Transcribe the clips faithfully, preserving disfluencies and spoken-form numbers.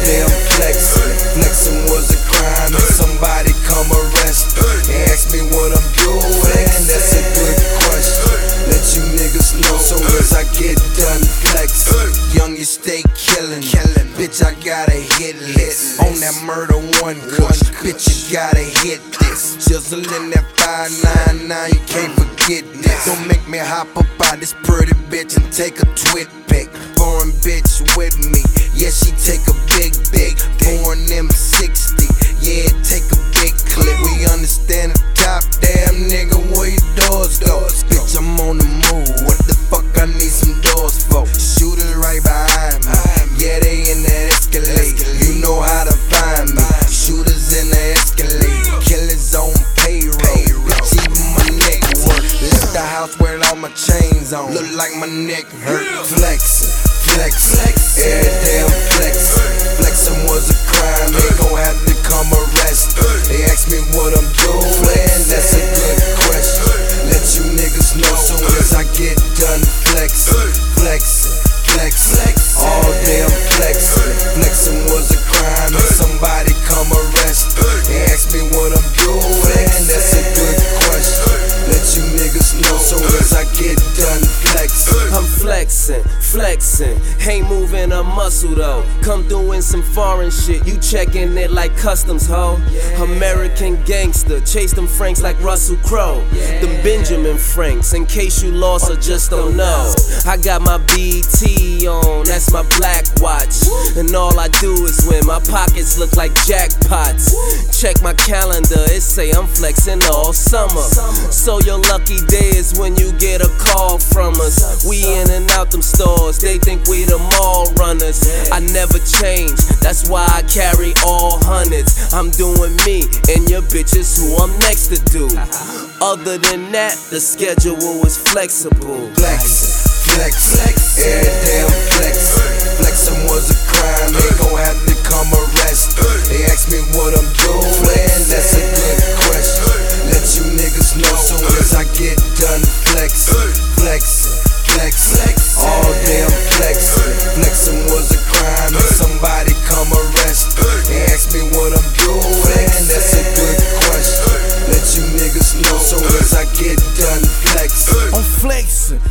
day I'm flexing. Flexing was a crime and somebody come arrest me. They ask me what I'm doing, that's a good question. Let you niggas know so as I get done flexing. Young, you stay killing, bitch, I got a hit list. On that murder one kush, bitch, you gotta hit this. Chiselin' that five nine nine, you can't forget this. Don't make me hop up out this pretty bitch and take a twit pic. Foreign bitch with me, yeah, she take a big, big. Foreign M sixty, yeah, take a big clip. We understand the top, damn nigga, where your doors go? Bitch, I'm on the move, what the fuck I need some doors for? Shooters right behind me, yeah, they in that Escalade. You know how to find me, shooters in the Escalade. Killers on payroll, bitch, even my neck work. Left the house wearing all my chains on, look like my neck hurt. Flexin', flexin', every day I'm flexin'. Flexin' was a crime, they gon' have to come arrest me. They ask me what I'm doing, that's a good question. Let you niggas know so as I get done flexin'. Flexin', flexin', all day I'm flexin'. Flexin' was a crime and somebody come arrest me. They ask me what I'm doing, that's a good question. Let you niggas know so as I get done flexin'. I'm flexin', flexin', ain't moving a muscle though. Come through in some foreign shit, you checkin' it like customs, ho. American gangster, chase them Franks like Russell Crowe. Them Benjamin Franks, in case you lost or just don't know. I got my B T on, that's my black watch. And all I do is win, my pockets look like jackpots. Check my calendar, it say I'm flexin' all summer. So your lucky day is when you get a call from us. We in and out them stores, they think we the mall runners. I never change, that's why I carry all hundreds. I'm doing me, and your bitch is who I'm next to do. Other than that, the schedule is flexible. Flexin', flexin', every day I'm flexin'. Flexin' was a crime, they gon' have to come arrest me. They ask me what I'm doing, that's a good question. Let you niggas know so as I get done flexin'. Flexin', flexin', all day I'm flexin'. Flexin' was a crime and somebody come arrest me. They ask me what I'm doing, that's a good question. Let you niggas know so as I get done flexin'. I'm flexin',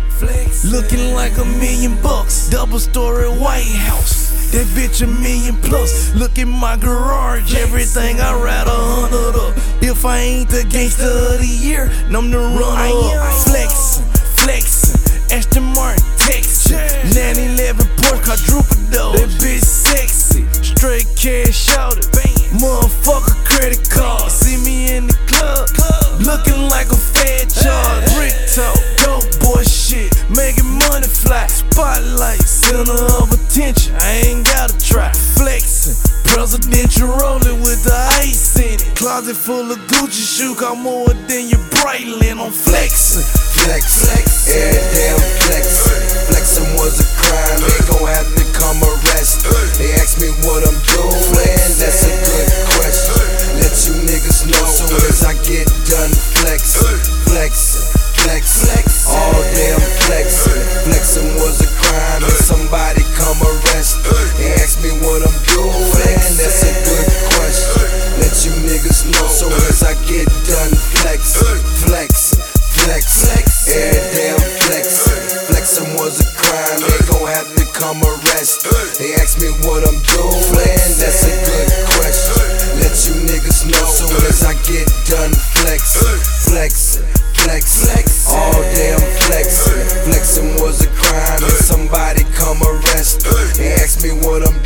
looking like a million bucks. Double story White House, that bitch a million plus. Look at my garage, everything I ride a hundred up. If I ain't the gangster of the year, I'm the runner up. Flexin', flexin', Aston Martin, Texas, nine eleven Porsche quadruple. That bitch sexy, straight cash out it. Motherfucker credit card. See me in the club, looking like a fat charge. Brick talk, dope boy shit, making money fly. Spotlight, center of attention, I ain't gotta try. Flexin', presidential rollin' with the ice in it. Closet full of Gucci shoe, got more than your Breitling. I'm flexin', flexin', every day I'm flexin'. Flexin' was a crime, they gon' have to come arrest me. They ask me what I'm doing, that's a good question. Let you niggas know so as I get done flexin'. Flexin', flexin', all day I'm flexin'. Flexin' was a crime and somebody come arrest me. They ask me what I'm doing, that's a good question. Let you niggas know so as I get done flexin'. Flexin', flexin', every day I'm flexin'. Flexin' was a crime, they gon' have to come arrest me. They ask me what I'm doing, that's a good question. Let you niggas know so as I get done flexin'. Flexin', flexin', all day I'm flexin'. Flexin' was a crime and somebody come arrest me. They ask me what I'm